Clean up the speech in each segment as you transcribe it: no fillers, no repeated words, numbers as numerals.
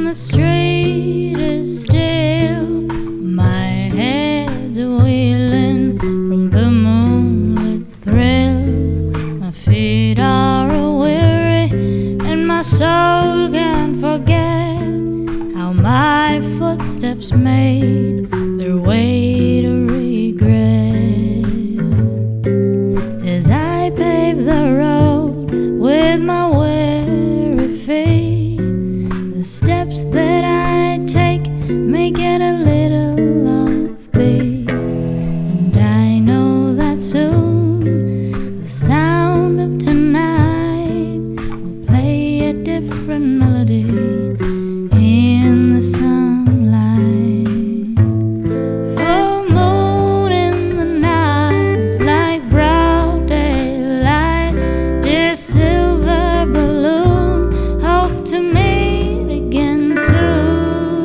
the street is still, my head's wheeling from the moonlit thrill. My feet are weary and my soul can't forget how my footsteps made their way to regret. As I pave the road with my weary feet, the steps that I take make it a little offbeat. And I know that soon the sound of tonight will play a different melody in the sunlight. Full moon in the night, it's like broad daylight. Dear silver balloon, hope to meet again soon.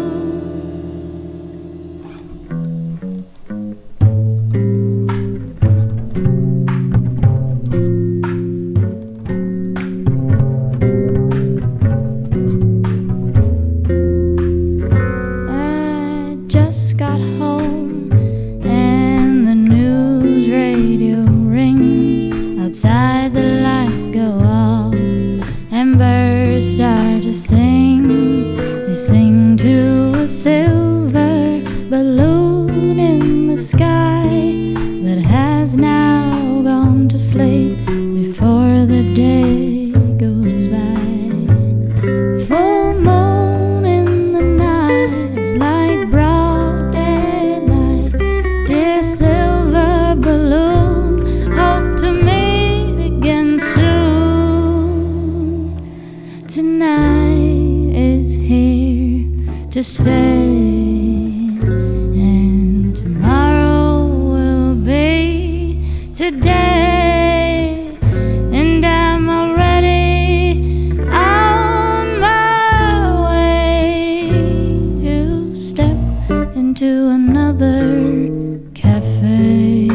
I just got home and the news radio rings. Outside the lights go off and birds start to sing. They sing to a silver balloon in the sky that has now gone to sleep before the day goes by. Full moon in the night, it's like broad daylight. Dear silver balloon, hope to meet again soon. Tonight is here to stay, and tomorrow will be today. And I'm already on my way to step into another cafe.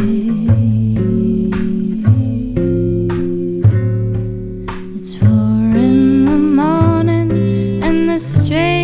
It's 4 in the morning and the street